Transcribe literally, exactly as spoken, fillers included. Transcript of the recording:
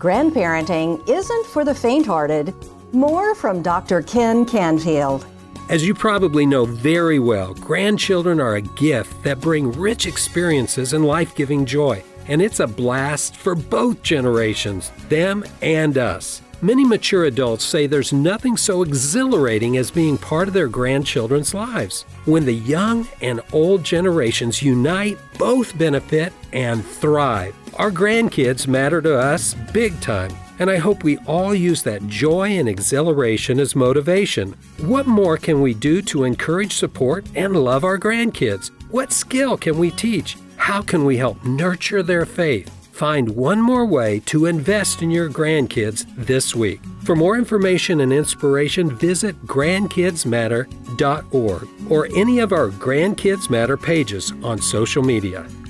Grandparenting isn't for the faint-hearted. More from Doctor Ken Canfield. As you probably know very well, grandchildren are a gift that bring rich experiences and life-giving joy. And it's a blast for both generations, them and us. Many mature adults say there's nothing so exhilarating as being part of their grandchildren's lives. When the young and old generations unite, both benefit and thrive. Our grandkids matter to us big time, and I hope we all use that joy and exhilaration as motivation. What more can we do to encourage, support, and love our grandkids? What skill can we teach? How can we help nurture their faith? Find one more way to invest in your grandkids this week. For more information and inspiration, visit grandkids matter dot org or any of our Grandkids Matter pages on social media.